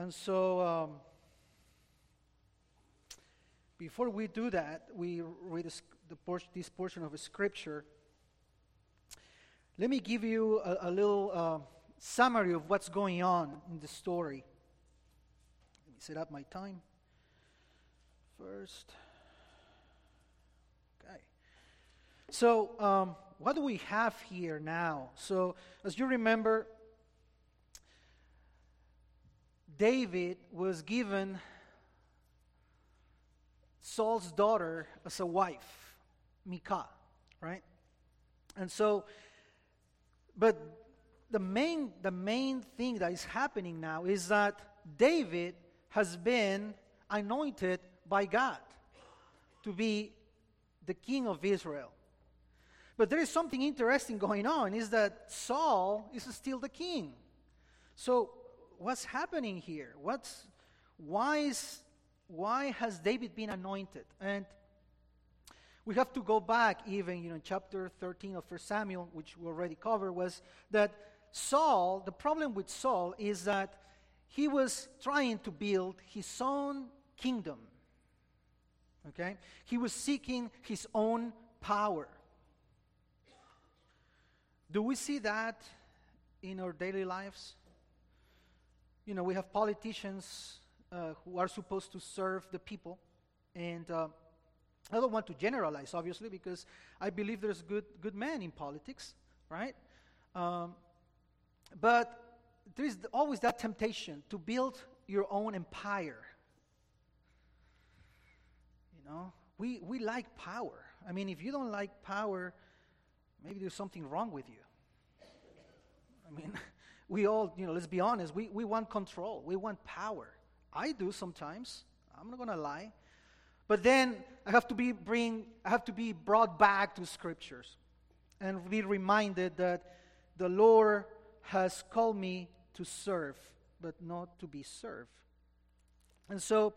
And so, before we do that, we read this portion of Scripture. Let me give you a little summary of what's going on in the story. Let me set up my time first. Okay. So, what do we have here now? So, as you remember, David was given Saul's daughter as a wife, Michal, right? And so, but the main thing that is happening now is that David has been anointed by God to be the king of Israel. But there is something interesting going on, is that Saul is still the king. So what's happening here? Why has David been anointed? And we have to go back even, chapter 13 of 1 Samuel, which we already covered, was that Saul, the problem with Saul is that he was trying to build his own kingdom. Okay? He was seeking his own power. Do we see that in our daily lives? We have politicians who are supposed to serve the people, and I don't want to generalize, obviously, because I believe there's good men in politics, right? But there is always that temptation to build your own empire. We like power. I mean, if you don't like power, maybe there's something wrong with you. I mean, we all, let's be honest, we want control. We want power. I do sometimes. I'm not going to lie. But then I have to be brought back to Scriptures and be reminded that the Lord has called me to serve, but not to be served. And so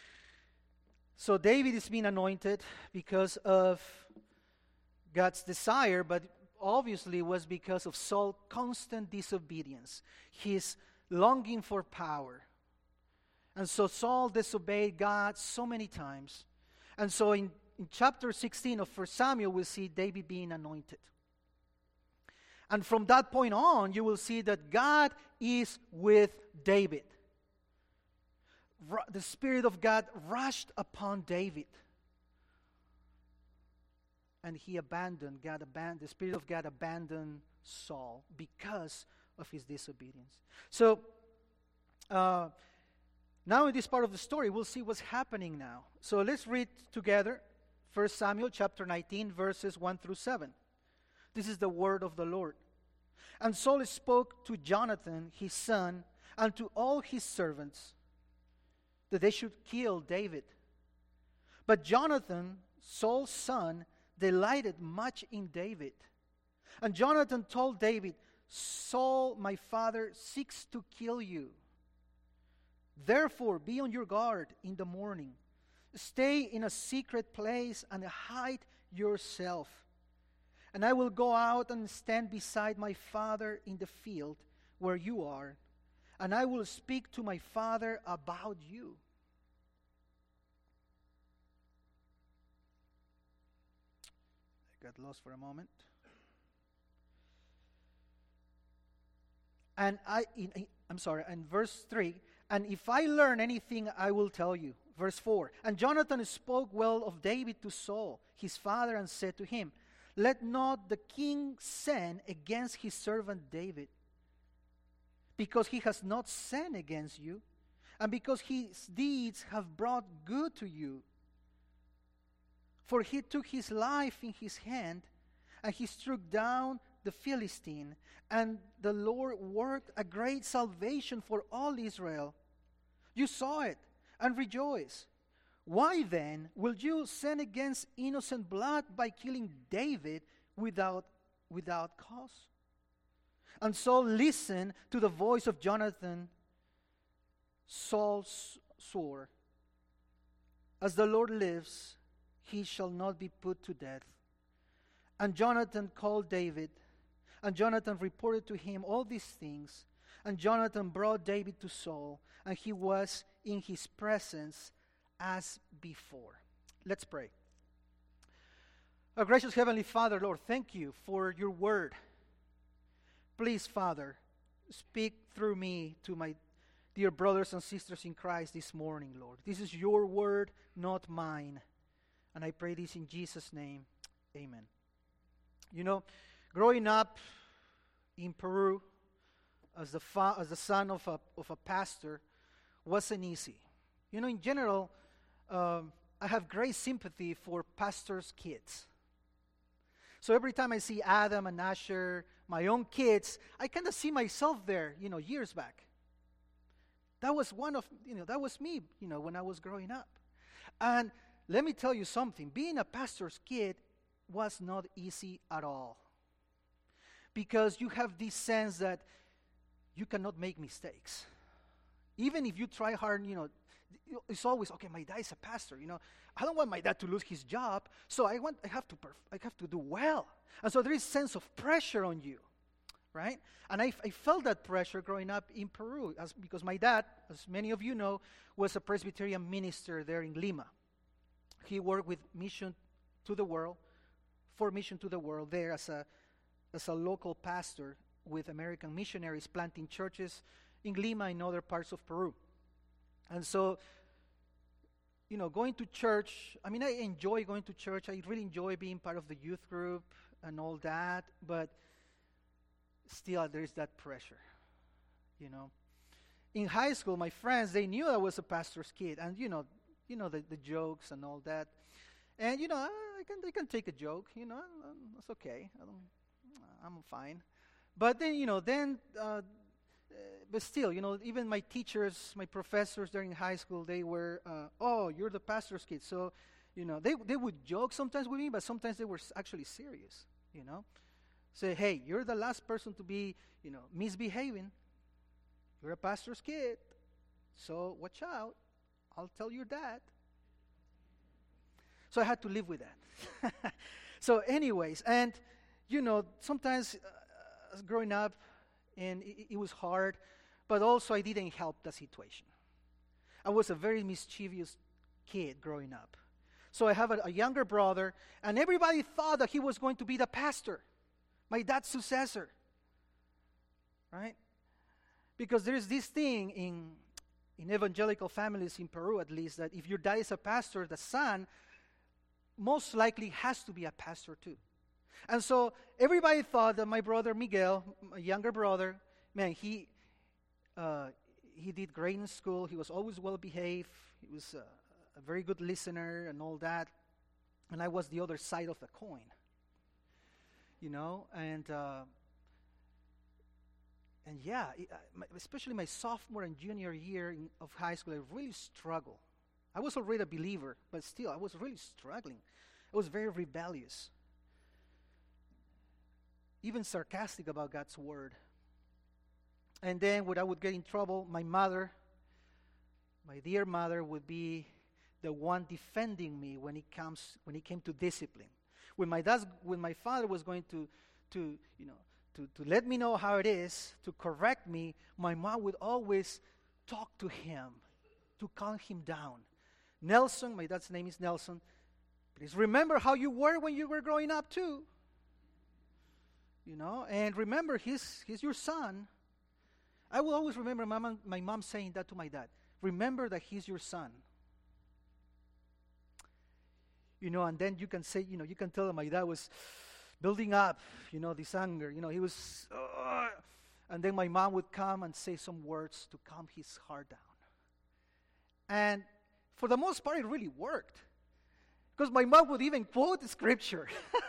David is being anointed because of God's desire, but obviously it was because of Saul's constant disobedience, his longing for power. And so Saul disobeyed God so many times. And so in chapter 16 of 1 Samuel, we'll see David being anointed. And from that point on, you will see that God is with David. The Spirit of God rushed upon David. And the Spirit of God abandoned Saul because of his disobedience. So, now in this part of the story, we'll see what's happening now. So let's read together 1 Samuel chapter 19, verses 1 through 7. This is the word of the Lord. And Saul spoke to Jonathan, his son, and to all his servants, that they should kill David. But Jonathan, Saul's son, delighted much in David. And Jonathan told David, Saul, my father, seeks to kill you. Therefore, be on your guard in the morning. Stay in a secret place and hide yourself. And I will go out and stand beside my father in the field where you are, and I will speak to my father about you. I got lost for a moment. And in verse 3, and if I learn anything, I will tell you. Verse 4, and Jonathan spoke well of David to Saul, his father, and said to him, let not the king sin against his servant David, because he has not sinned against you, and because his deeds have brought good to you. For he took his life in his hand, and he struck down the Philistine, and the Lord worked a great salvation for all Israel. You saw it and rejoiced. Why then will you sin against innocent blood by killing David without cause? And Saul listened to the voice of Jonathan. Saul swore, as the Lord lives, he shall not be put to death. And Jonathan called David, and Jonathan reported to him all these things. And Jonathan brought David to Saul, and he was in his presence as before. Let's pray. Our gracious Heavenly Father, Lord, thank you for your word. Please, Father, speak through me to my dear brothers and sisters in Christ this morning, Lord. This is your word, not mine. And I pray this in Jesus' name. Amen. You know, growing up in Peru as the son of a pastor wasn't easy. You know, in general, I have great sympathy for pastors' kids. So every time I see Adam and Asher, my own kids, I kind of see myself there, years back. That was that was me, when I was growing up. And let me tell you something, being a pastor's kid was not easy at all. Because you have this sense that you cannot make mistakes. Even if you try hard, it's always, okay, my dad is a pastor, I don't want my dad to lose his job, so I have to do well. And so there is a sense of pressure on you, right? And I felt that pressure growing up in Peru, because my dad, as many of you know, was a Presbyterian minister there in Lima. He worked with Mission to the World, for Mission to the World there as a local pastor with American missionaries planting churches in Lima and other parts of Peru. And so, going to church, I enjoy going to church. I really enjoy being part of the youth group and all that, but still there is that pressure, In high school, my friends, they knew I was a pastor's kid, and the jokes and all that. And I can take a joke, it's okay. I'm fine. But then, but still, even my teachers, my professors during high school, they were, oh, you're the pastor's kid. So, they would joke sometimes with me, but sometimes they were actually serious, Say, hey, you're the last person to be, misbehaving. You're a pastor's kid, so watch out. I'll tell your dad. So I had to live with that. So anyways, and, sometimes growing up, and it was hard, but also I didn't help the situation. I was a very mischievous kid growing up. So I have a younger brother, and everybody thought that he was going to be the pastor, my dad's successor, right? Because there's this thing in evangelical families in Peru, at least, that if your dad is a pastor, the son most likely has to be a pastor too. And so everybody thought that my brother Miguel, my younger brother, man, he did great in school. He was always well behaved. He was a very good listener and all that. And I was the other side of the coin, and yeah, especially my sophomore and junior year of high school, I really struggled. I was already a believer, but still, I was really struggling. I was very rebellious, even sarcastic about God's word. And then when I would get in trouble, my dear mother, would be the one defending me when it came to discipline. When my father was going to let me know how it is, to correct me, my mom would always talk to him to calm him down. Nelson, my dad's name is Nelson, please remember how you were when you were growing up too. And remember, he's your son. I will always remember my mom saying that to my dad. Remember that he's your son. And then you can say, you can tell that my dad was building up, this anger. He was, and then my mom would come and say some words to calm his heart down. And for the most part, it really worked. Because my mom would even quote the scripture.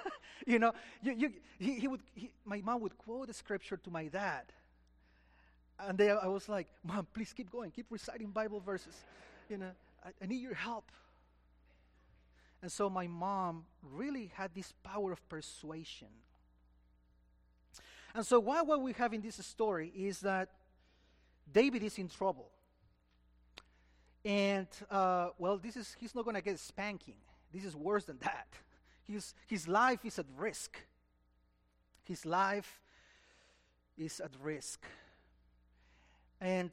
My mom would quote the scripture to my dad. And then I was like, Mom, please keep going. Keep reciting Bible verses. I need your help. And so my mom really had this power of persuasion. And so what we have in this story is that David is in trouble. And, he's not going to get spanking. This is worse than that. His life is at risk. His life is at risk. And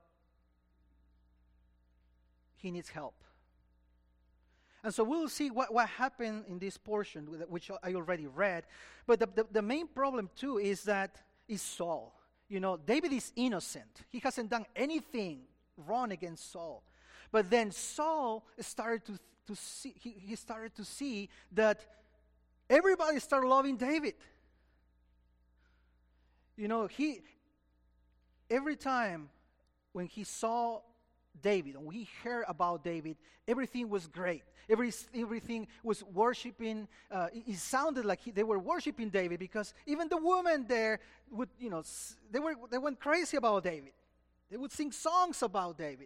he needs help. And so we'll see what happened in this portion, which I already read. But the main problem, too, is Saul. David is innocent. He hasn't done anything wrong against Saul. But then Saul started to see, he started to see that everybody started loving David. Every time when he saw David, and we heard about David, everything was great. Everything was worshiping. It sounded like they were worshiping David, because even the women there would, they went crazy about David. They would sing songs about David.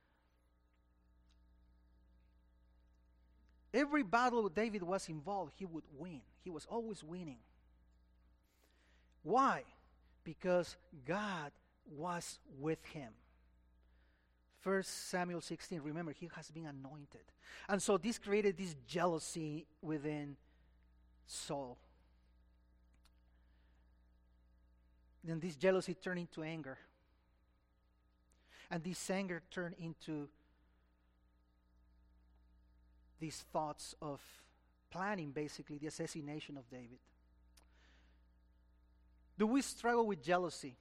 Every battle David was involved, he would win. He was always winning. Why? Because God was with him. 1 Samuel 16, remember, he has been anointed. And so this created this jealousy within Saul. Then this jealousy turned into anger. And this anger turned into these thoughts of planning, basically, the assassination of David. Do we struggle with jealousy?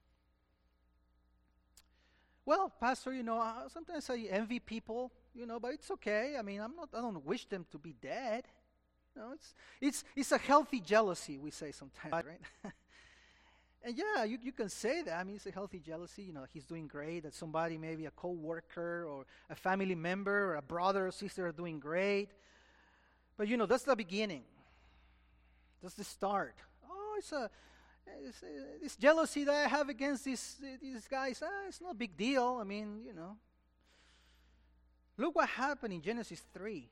Well, Pastor, sometimes I envy people, but it's okay. I mean, I don't wish them to be dead. It's a healthy jealousy, we say sometimes, right? And yeah, you can say that. I mean, it's a healthy jealousy. He's doing great. That somebody, maybe a co-worker or a family member or a brother or sister are doing great. But that's the beginning. That's the start. Oh, this jealousy that I have against these guys, it's no big deal. I mean, Look what happened in Genesis 3,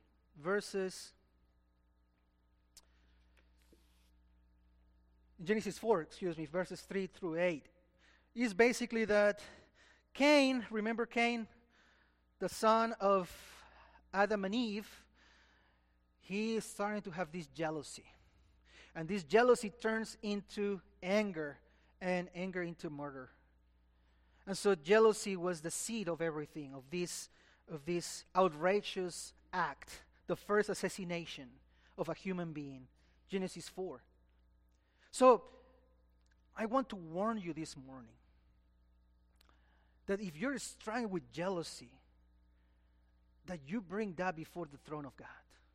Genesis 4, verses 3 through 8. Is basically that Cain, remember Cain, the son of Adam and Eve, he is starting to have this jealousy. And this jealousy turns into anger, and anger into murder. And so jealousy was the seed of everything, of this outrageous act, the first assassination of a human being, Genesis 4. So I want to warn you this morning that if you're struggling with jealousy, that you bring that before the throne of God,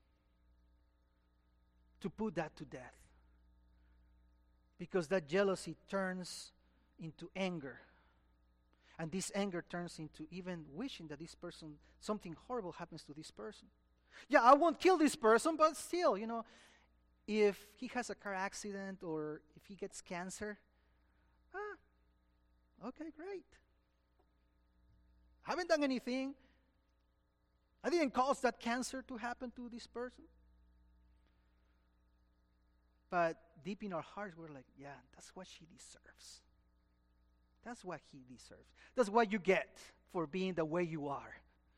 to put that to death. Because that jealousy turns into anger. And this anger turns into even wishing that this person, something horrible happens to this person. Yeah, I won't kill this person, but still, if he has a car accident or if he gets cancer, okay, great. I haven't done anything. I didn't cause that cancer to happen to this person. But deep in our hearts, we're like, yeah, that's what she deserves. That's what he deserves. That's what you get for being the way you are.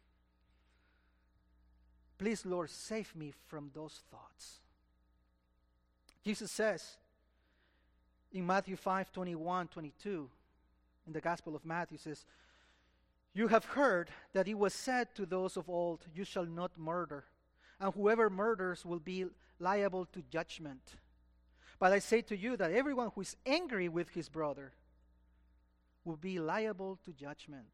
Please, Lord, save me from those thoughts. Jesus says in Matthew 5:21-22, in the Gospel of Matthew, says, "You have heard that it was said to those of old, 'You shall not murder, and whoever murders will be liable to judgment.' But I say to you that everyone who is angry with his brother will be liable to judgment."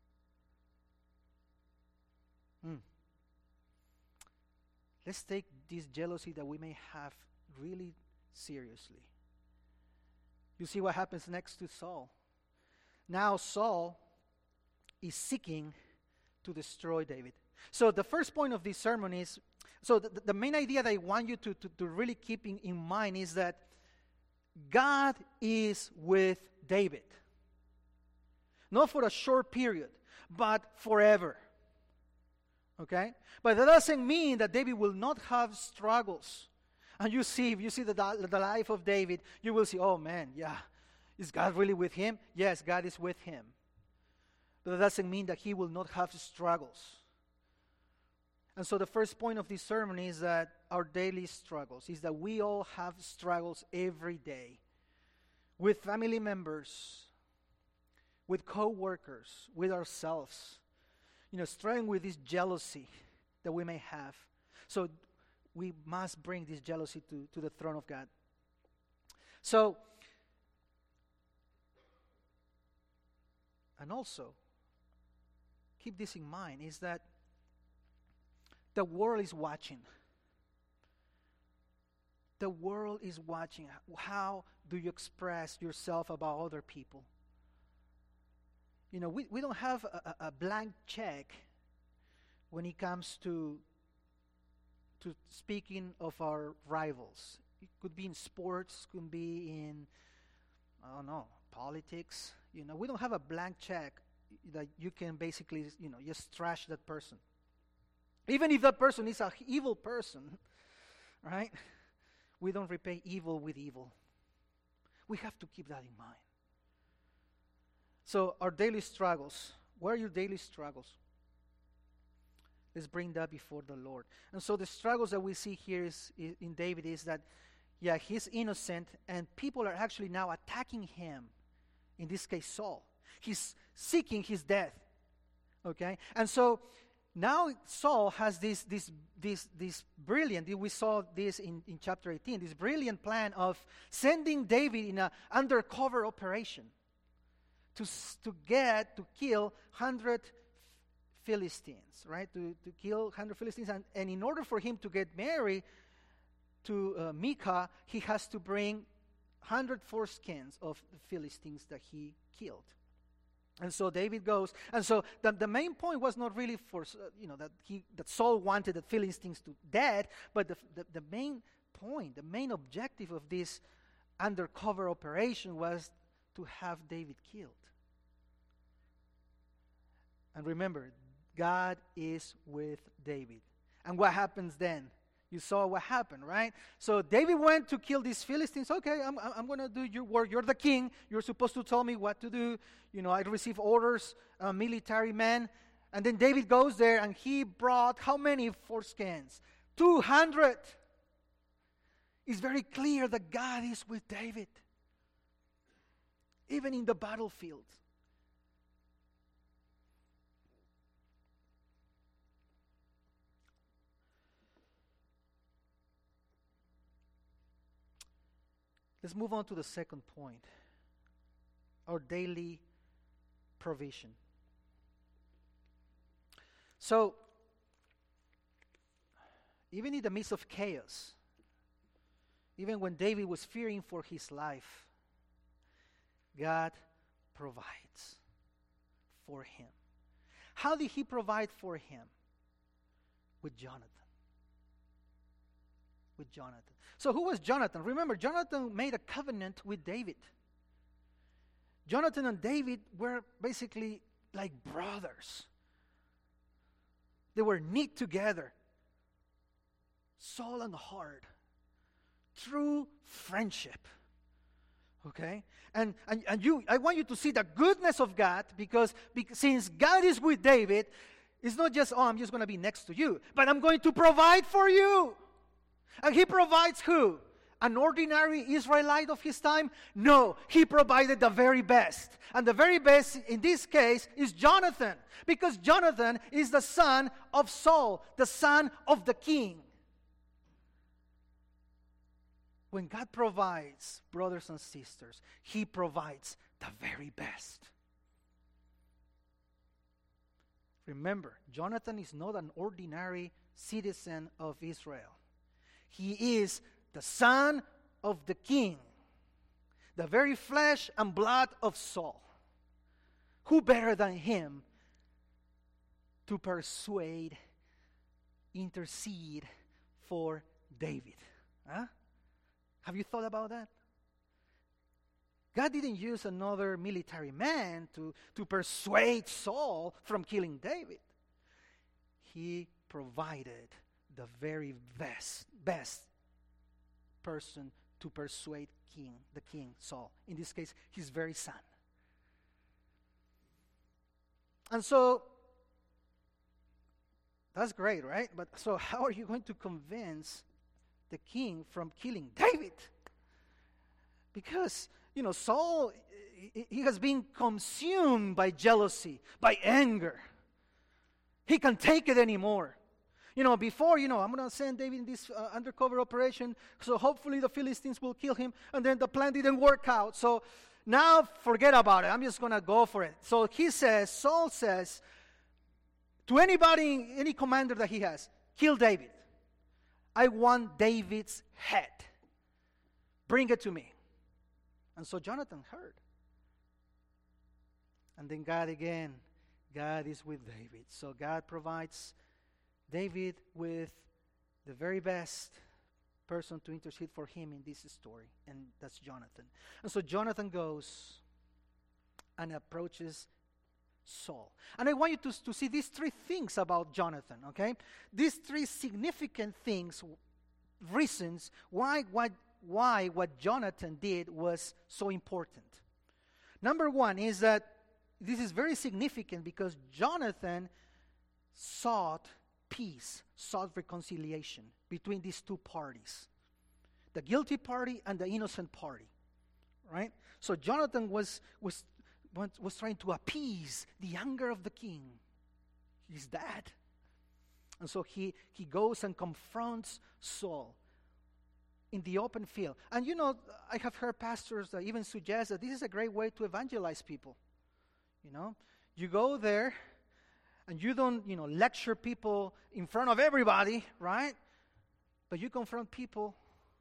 Let's take this jealousy that we may have really seriously. You see what happens next to Saul. Now Saul is seeking to destroy David. So the first point of this sermon is, the main idea that I want you to really keep in mind is that God is with David. Not for a short period, but forever. Okay? But that doesn't mean that David will not have struggles. And if you see the life of David, you will see, oh man, yeah, is God really with him? Yes, God is with him. But that doesn't mean that he will not have struggles. And so the first point of this sermon is that our daily struggles, is that we all have struggles every day with family members, with co-workers, with ourselves, struggling with this jealousy that we may have. So we must bring this jealousy to the throne of God. So, and also, keep this in mind, is that the world is watching. The world is watching. How do you express yourself about other people? We don't have a blank check when it comes to speaking of our rivals. It could be in sports, could be in, I don't know, politics. We don't have a blank check that you can basically, just trash that person. Even if that person is an evil person, right? We don't repay evil with evil. We have to keep that in mind. So our daily struggles. What are your daily struggles? Let's bring that before the Lord. And so the struggles that we see here is in David is that, he's innocent, and people are actually now attacking him. In this case, Saul. He's seeking his death. Okay? And so now Saul has this brilliant, we saw this in chapter 18, this brilliant plan of sending David in an undercover operation to kill 100 Philistines, right? To kill 100 Philistines. And in order for him to get married to Michal, he has to bring 100 foreskins of the Philistines that he killed. And so David goes, and so the main point was not really for that Saul wanted the Philistines to dead, but the main point, the main objective of this undercover operation was to have David killed. And remember, God is with David. And what happens then? You saw what happened, right? So David went to kill these Philistines. Okay, I'm going to do your work. You're the king. You're supposed to tell me what to do. I receive orders, military men. And then David goes there and he brought how many foreskins? 200. It's very clear that God is with David. Even in the battlefield. Let's move on to the second point, our daily provision. So, even in the midst of chaos, even when David was fearing for his life, God provides for him. How did he provide for him? With Jonathan. With Jonathan. So who was Jonathan? Remember, Jonathan made a covenant with David. Jonathan and David were basically like brothers. They were knit together. Soul and heart. True friendship. Okay? And I want you to see the goodness of God because since God is with David, it's not just, I'm just going to be next to you, but I'm going to provide for you. And he provides who? An ordinary Israelite of his time? No, he provided the very best. And the very best in this case is Jonathan. Because Jonathan is the son of Saul, the son of the king. When God provides, brothers and sisters, he provides the very best. Remember, Jonathan is not an ordinary citizen of Israel. He is the son of the king, the very flesh and blood of Saul. Who better than him to persuade, intercede for David? Huh? Have you thought about that? God didn't use another military man to persuade Saul from killing David. He provided the very best person to persuade the king Saul. In this case, his very son. And so, that's great, right? But so how are you going to convince the king from killing David? Because, Saul, he has been consumed by jealousy, by anger. He can't take it anymore. Before, I'm going to send David in this undercover operation, so hopefully the Philistines will kill him, and then the plan didn't work out. So now forget about it. I'm just going to go for it. So Saul says to anybody, any commander that he has, kill David. I want David's head. Bring it to me. And so Jonathan heard. And then God is with David. So God provides David with the very best person to intercede for him in this story, and that's Jonathan. And so Jonathan goes and approaches Saul. And I want you to see these three things about Jonathan, okay? These three significant things, reasons why what Jonathan did was so important. Number one is that this is very significant because Jonathan sought peace, sought reconciliation between these two parties, the guilty party and the innocent party, right? So Jonathan was trying to appease the anger of the king, his dad. And so he goes and confronts Saul in the open field. And I have heard pastors that even suggest that this is a great way to evangelize people. You go there and you don't, lecture people in front of everybody, right? But you confront people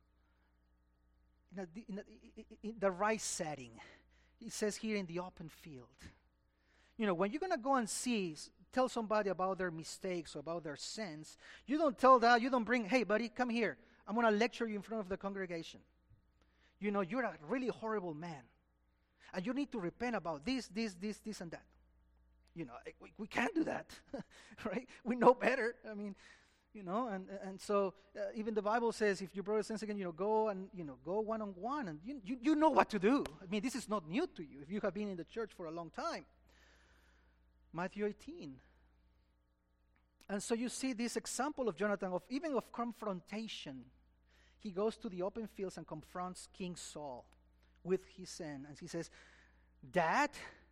in the right setting. It says here in the open field. When you're going to go and tell somebody about their mistakes or about their sins, you don't tell that, you don't bring, hey, buddy, come here. I'm going to lecture you in front of the congregation. You're a really horrible man. And you need to repent about this, and that. We can't do that, right? We know better. I mean, and so even the Bible says if your brother sins again, go and, go one-on-one. And you know what to do. I mean, this is not new to you if you have been in the church for a long time. Matthew 18. And so you see this example of Jonathan, of confrontation. He goes to the open fields and confronts King Saul with his sin. And he says, Dad,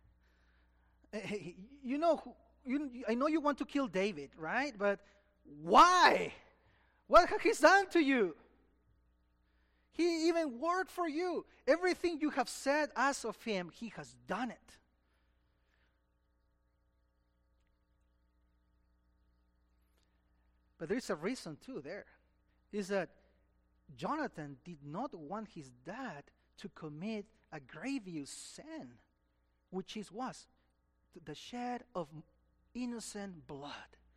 I know you want to kill David, right? But why? What has he done to you? He even worked for you. Everything you have said as of him, he has done it. But there is a reason too there. Is that Jonathan did not want his dad to commit a grievous sin, which was the shed of innocent blood.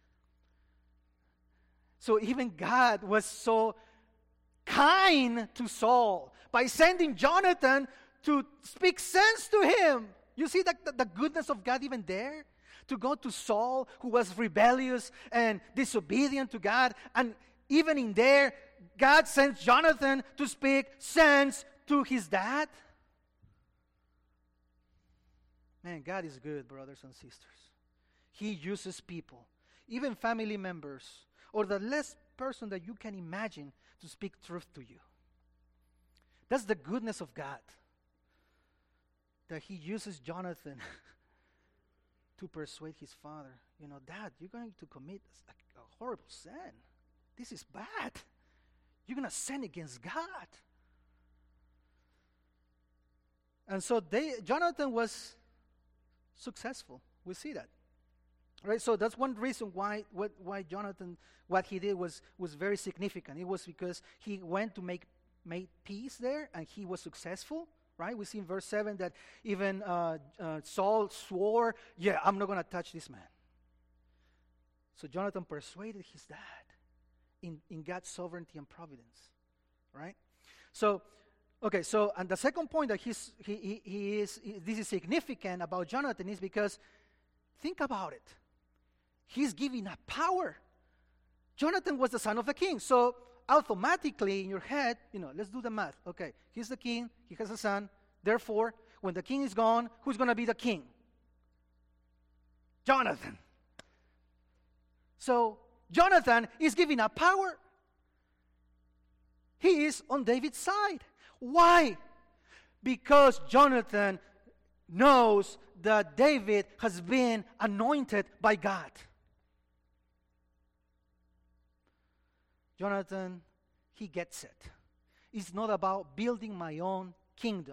So even God was so kind to Saul by sending Jonathan to speak sense to him. You see the goodness of God even there? To go to Saul, who was rebellious and disobedient to God, and even in there, God sends Jonathan to speak sense to his dad. Man, God is good, brothers and sisters. He uses people, even family members, or the less person that you can imagine to speak truth to you. That's the goodness of God. That he uses Jonathan to persuade his father, Dad, you're going to commit a horrible sin. This is bad. You're going to sin against God. And so Jonathan was successful. We see that. Right? So that's one reason why Jonathan, what he did was very significant. It was because he went to make peace there, and he was successful. Right? We see in verse 7 that even Saul swore, I'm not going to touch this man. So Jonathan persuaded his dad in God's sovereignty and providence. Right? So, okay, so, and the second point that this is significant about Jonathan is because, think about it. He's giving a power. Jonathan was the son of the king, so automatically in your head, let's do the math. Okay, he's the king, he has a son. Therefore, when the king is gone, who's going to be the king? Jonathan. So, Jonathan is giving a power. He is on David's side. Why? Because Jonathan knows that David has been anointed by God. Jonathan, he gets it. It's not about building my own kingdom.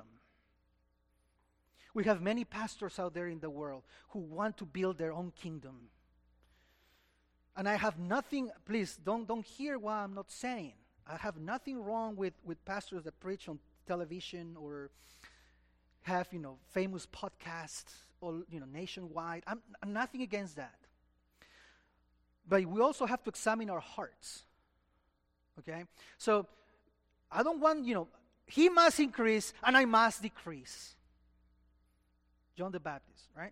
We have many pastors out there in the world who want to build their own kingdom. And I have nothing, please don't hear what I'm not saying. I have nothing wrong with pastors that preach on television or have, famous podcasts or, nationwide. I'm nothing against that. But we also have to examine our hearts. Okay? So I don't want, he must increase and I must decrease. John the Baptist, right?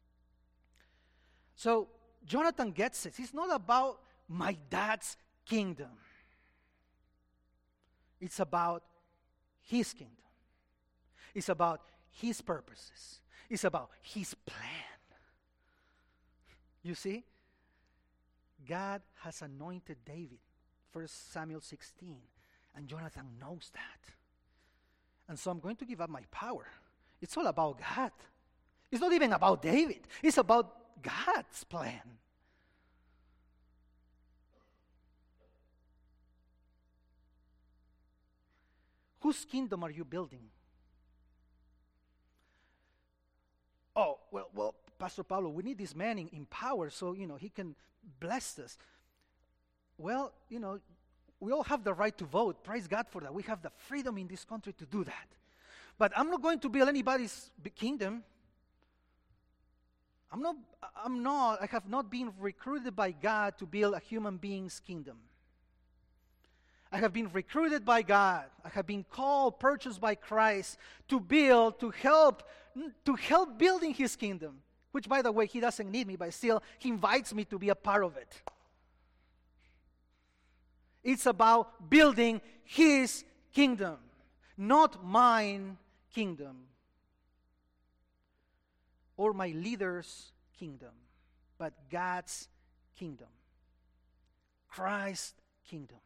So Jonathan gets it. It's not about my dad's kingdom. It's about his kingdom. It's about his purposes. It's about his plan. You see? God has anointed David, 1 Samuel 16, and Jonathan knows that. And so I'm going to give up my power. It's all about God. It's not even about David. It's about God's plan. Whose kingdom are you building? Oh, well, Pastor Pablo, we need this man in power so, he can bless us. Well, we all have the right to vote. Praise God for that. We have the freedom in this country to do that. But I'm not going to build anybody's kingdom. I have not been recruited by God to build a human being's kingdom. I have been recruited by God. I have been called, purchased by Christ to build, to help building his kingdom. Which, by the way, he doesn't need me, but still, he invites me to be a part of it. It's about building his kingdom, not mine kingdom or my leader's kingdom, but God's kingdom, Christ's kingdom.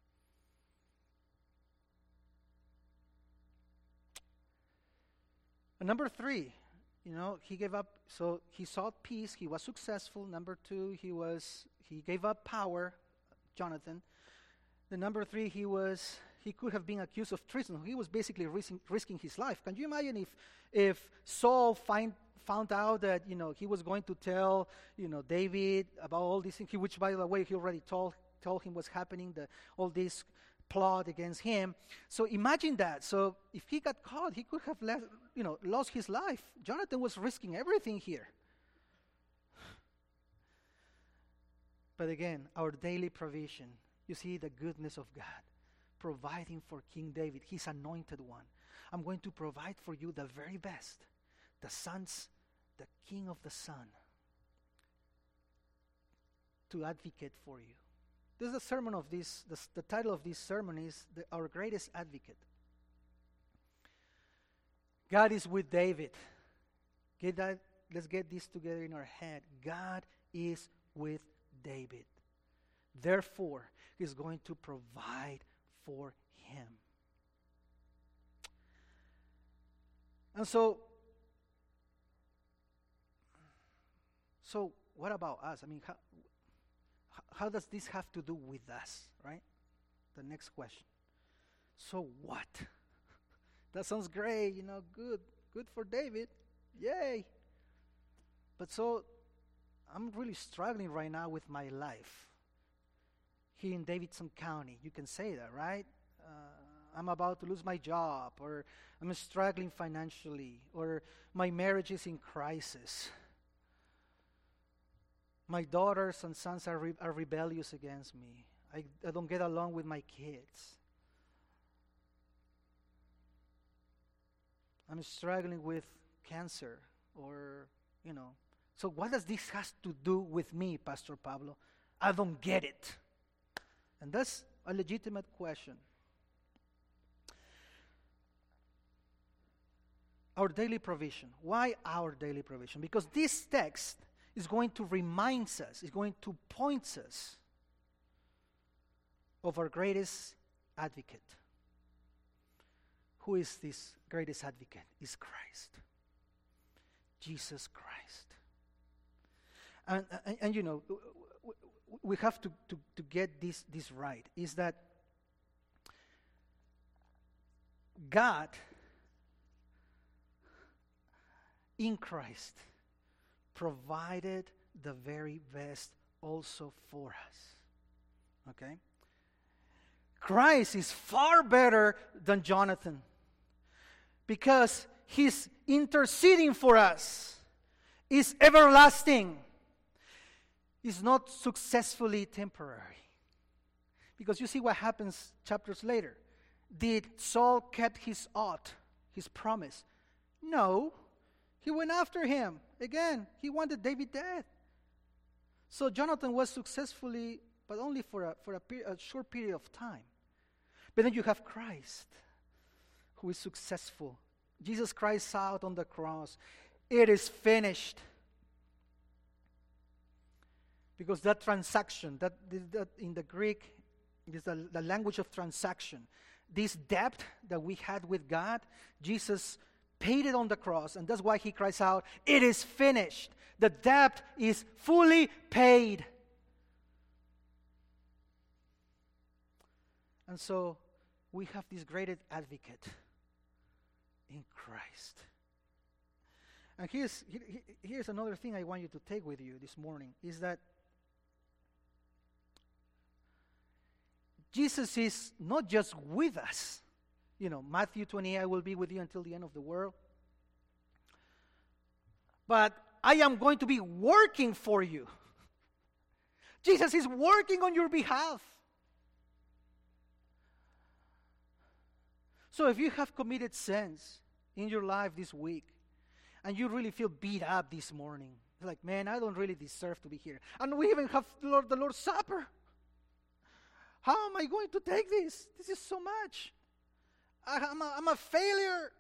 And number 3, he gave up. So he sought peace. He was successful. Number 2, he gave up power, Jonathan. The number 3, he could have been accused of treason. He was basically risking his life. Can you imagine if Saul found out that he was going to tell David about all these things, which by the way he already told him what's happening, all this plot against him. So imagine that. So if he got caught, he could have lost his life. Jonathan was risking everything here. But again, our daily provision. You see the goodness of God providing for King David, his anointed one. I'm going to provide for you the very best. The king of the sun, to advocate for you. This is the sermon of this. The title of this sermon is Our Greatest Advocate. God is with David. Let's get this together in our head. God is with David. Therefore, he's going to provide for him. And so what about us? I mean, how does this have to do with us, right? The next question. So what? That sounds great, good for David. Yay. But so I'm really struggling right now with my life. Here in Davidson County, you can say that, right? I'm about to lose my job, or I'm struggling financially, or my marriage is in crisis. My daughters and sons are rebellious against me. I don't get along with my kids. I'm struggling with cancer, or, So what does this has to do with me, Pastor Pablo? I don't get it. And that's a legitimate question. Our daily provision. Why our daily provision? Because this text is going to remind us, is going to point us of our greatest advocate. Who is this greatest advocate? Is Christ. Jesus Christ. And you know, we have to get this right, is that God in Christ provided the very best also for us. Okay? Christ is far better than Jonathan because his interceding for us is everlasting. It's not successfully temporary. Because you see what happens chapters later. Did Saul keep his oath, his promise? No. He went after him. Again, he wanted David dead. So Jonathan was successfully, but only for a short period of time. But then you have Christ, who is successful. Jesus Christ out on the cross. It is finished. Because that transaction, that in the Greek, is the language of transaction. This debt that we had with God, Jesus paid it on the cross, and that's why he cries out, "It is finished." The debt is fully paid. And so we have this great advocate in Christ. And here's another thing I want you to take with you this morning, is that Jesus is not just with us. You know, Matthew 28, I will be with you until the end of the world. But I am going to be working for you. Jesus is working on your behalf. So if you have committed sins in your life this week, and you really feel beat up this morning, like, man, I don't really deserve to be here. And we even have the Lord's Supper. How am I going to take this? This is so much. I'm a failure.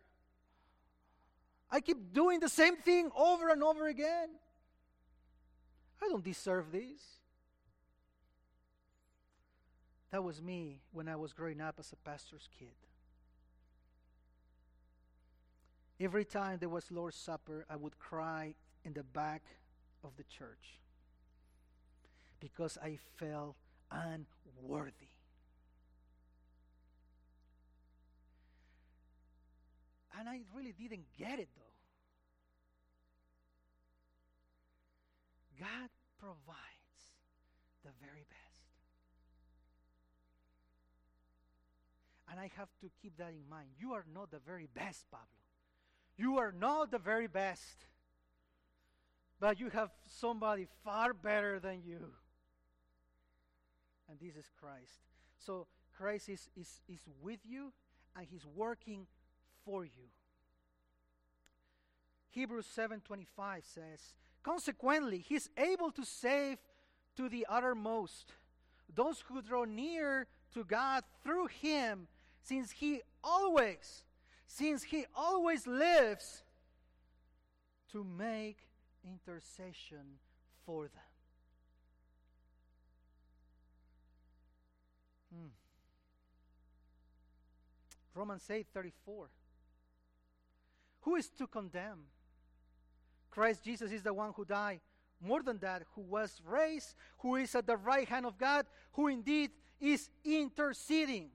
I keep doing the same thing over and over again. I don't deserve this. That was me when I was growing up as a pastor's kid. Every time there was Lord's Supper, I would cry in the back of the church because I felt unworthy. And I really didn't get it, though. God provides the very best. And I have to keep that in mind. You are not the very best, Pablo. You are not the very best. But you have somebody far better than you. And this is Christ. So Christ is with you, and he's working for you. Hebrews 7:25 says, "Consequently, he's able to save to the uttermost those who draw near to God through him, since he always lives to make intercession for them." Romans 8:34. Who is to condemn? Christ Jesus is the one who died. More than that, who was raised, who is at the right hand of God, who indeed is interceding.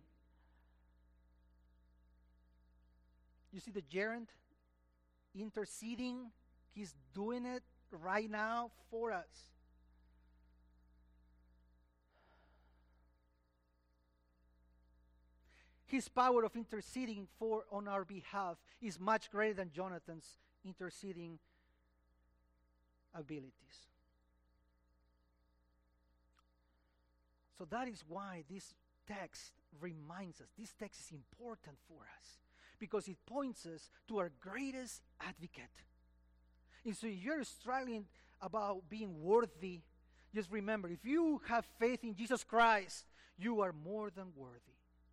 You see the gerund? Interceding. He's doing it right now for us. His power of interceding on our behalf is much greater than Jonathan's interceding abilities. So that is why this text reminds us, this text is important for us, because it points us to our greatest advocate. And so if you're struggling about being worthy, just remember, if you have faith in Jesus Christ, you are more than worthy.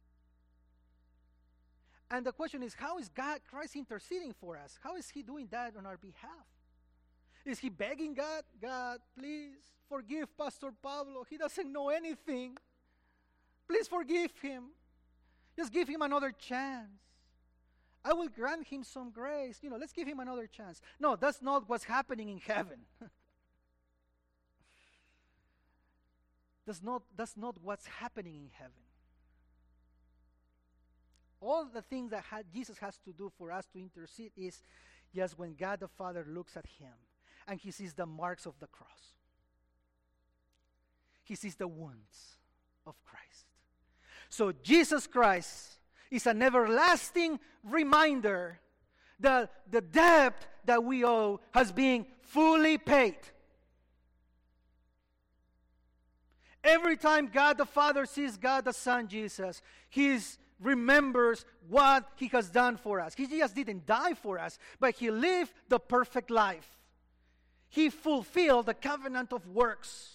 And the question is, how is Christ interceding for us? How is he doing that on our behalf? Is he begging God, "God, please forgive Pastor Pablo. He doesn't know anything. Please forgive him. Just give him another chance. I will grant him some grace. Let's give him another chance. No, that's not what's happening in heaven. That's not what's happening in heaven. All the things that Jesus has to do for us to intercede is just when God the Father looks at him and he sees the marks of the cross. He sees the wounds of Christ. So Jesus Christ is an everlasting reminder that the debt that we owe has been fully paid. Every time God the Father sees God the Son, Jesus, he remembers what he has done for us. He just didn't die for us, but he lived the perfect life. He fulfilled the covenant of works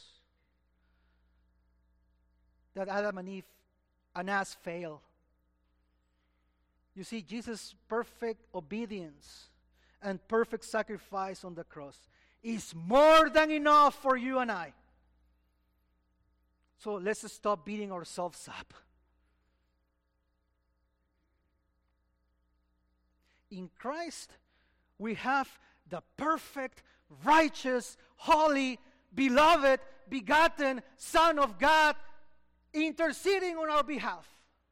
that Adam and Eve and us failed. You see, Jesus' perfect obedience and perfect sacrifice on the cross is more than enough for you and I. So let's stop beating ourselves up. In Christ, we have the perfect, righteous, holy, beloved, begotten Son of God interceding on our behalf.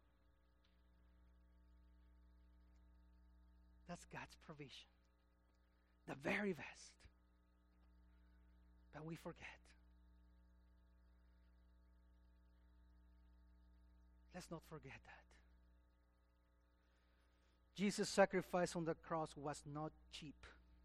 That's God's provision. The very best. But we forget. Let's not forget that. Jesus' sacrifice on the cross was not cheap.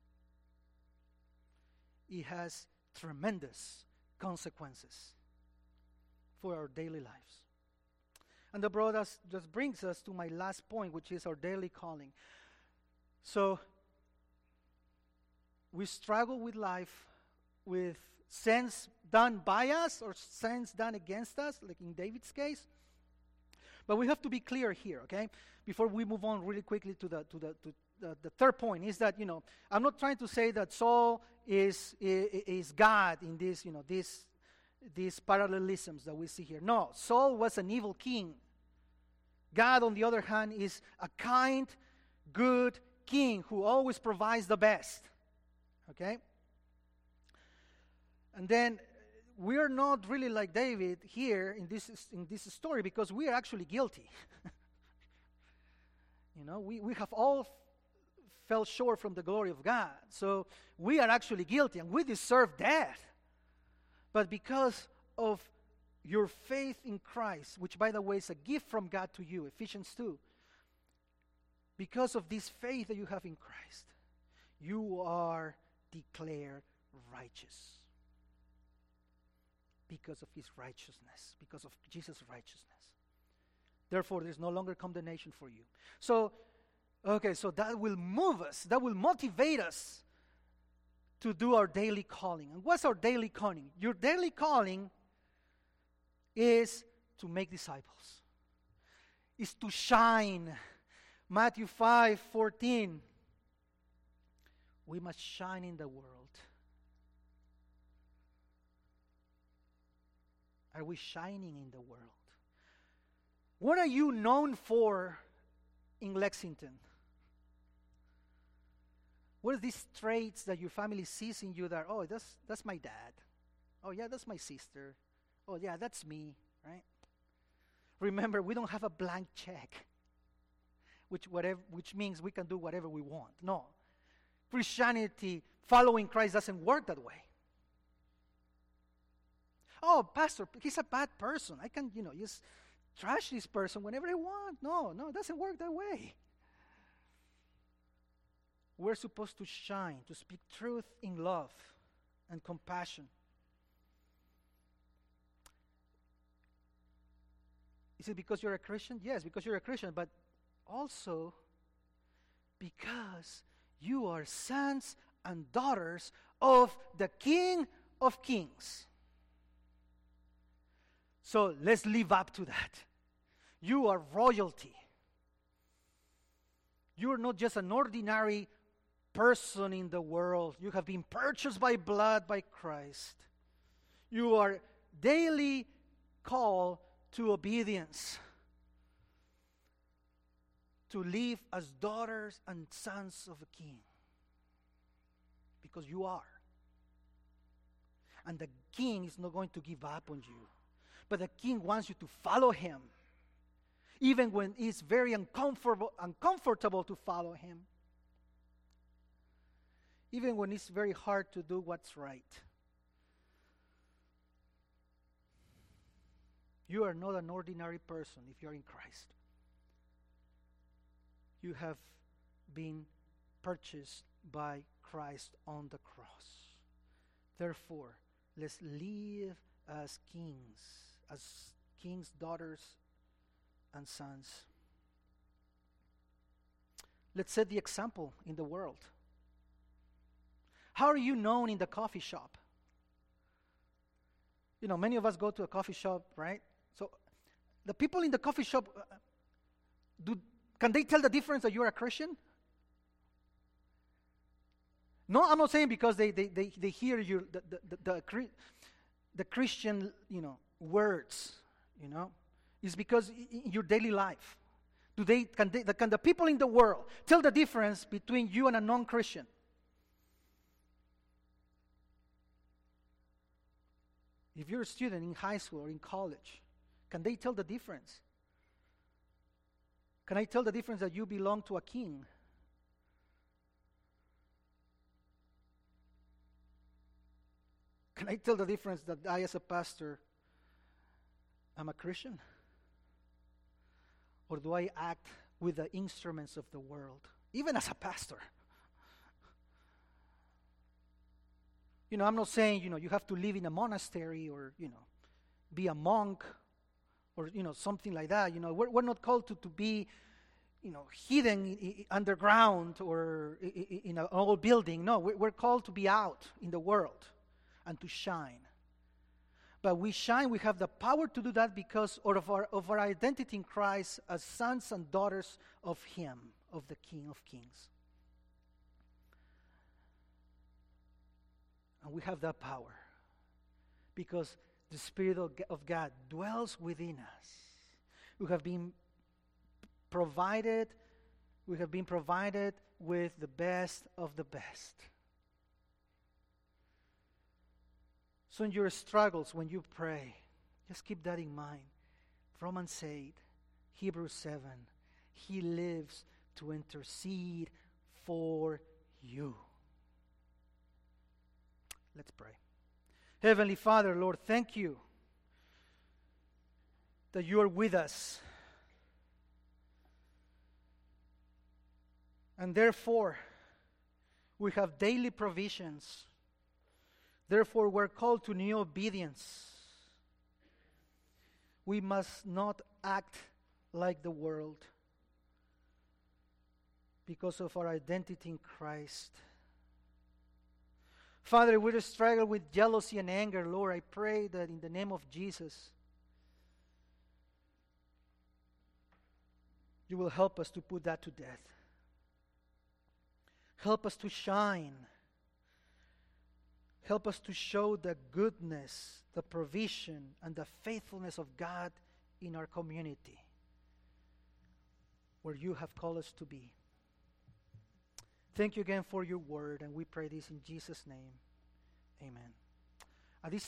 It has tremendous consequences for our daily lives. And that just brings us to my last point, which is our daily calling. So, we struggle with life with sins done by us or sins done against us, like in David's case. But we have to be clear here, okay? Before we move on really quickly to the third point, is that, I'm not trying to say that Saul is God in this, these parallelisms that we see here. No, Saul was an evil king. God, on the other hand, is a kind, good king who always provides the best. Okay? And then we're not really like David here in this story because we are actually guilty. We have all fell short from the glory of God. So we are actually guilty and we deserve death. But because of your faith in Christ, which by the way is a gift from God to you, Ephesians 2, because of this faith that you have in Christ, you are declared righteous. Because of his righteousness, because of Jesus' righteousness. Therefore, there's no longer condemnation for you. So that will move us, that will motivate us to do our daily calling. And what's our daily calling? Your daily calling is to make disciples, is to shine. Matthew 5:14. We must shine in the world. Are we shining in the world? What are you known for in Lexington? What are these traits that your family sees in you that, oh, that's my dad. Oh, yeah, that's my sister. Oh, yeah, that's me, right? Remember, we don't have a blank check, which means we can do whatever we want. No. Christianity, following Christ, doesn't work that way. Oh, pastor, he's a bad person. I can, just trash this person whenever I want. No, it doesn't work that way. We're supposed to shine, to speak truth in love and compassion. Is it because you're a Christian? Yes, because you're a Christian, but also because you are sons and daughters of the King of Kings. So let's live up to that. You are royalty. You are not just an ordinary person in the world. You have been purchased by blood by Christ. You are daily called to obedience. to live as daughters and sons of a king. Because you are. And the king is not going to give up on you. But the king wants you to follow him. Even when it's very uncomfortable to follow him. Even when it's very hard to do what's right. You are not an ordinary person if you're in Christ. You have been purchased by Christ on the cross. Therefore, let's live as kings, daughters, and sons. Let's set the example in the world. How are you known in the coffee shop? You know, many of us go to a coffee shop, right? So the people in the coffee shop, can they tell the difference that you're a Christian? No, I'm not saying because they hear the Christian, words, It's because in your daily life. Can the people in the world tell the difference between you and a non-Christian? If you're a student in high school or in college, can they tell the difference? Can I tell the difference that you belong to a king? Can I tell the difference that I, as a pastor, am a Christian? Or do I act with the instruments of the world, even as a pastor? I'm not saying, you have to live in a monastery or, be a monk or, something like that. We're not called to be, hidden underground or in an old building. No, we're called to be out in the world and to shine. But we shine, we have the power to do that because of our identity in Christ as sons and daughters of Him, of the King of Kings. And we have that power because the Spirit of God dwells within us. We have been provided with the best of the best. So in your struggles, when you pray, just keep that in mind. Romans 8, Hebrews 7, He lives to intercede for you. Let's pray. Heavenly Father, Lord, thank you that you are with us. And therefore, we have daily provisions. Therefore, we're called to new obedience. We must not act like the world because of our identity in Christ. Father, we struggle with jealousy and anger. Lord, I pray that in the name of Jesus, you will help us to put that to death. Help us to shine. Help us to show the goodness, the provision, and the faithfulness of God in our community, where you have called us to be. Thank you again for your word, and we pray this in Jesus' name. Amen. At this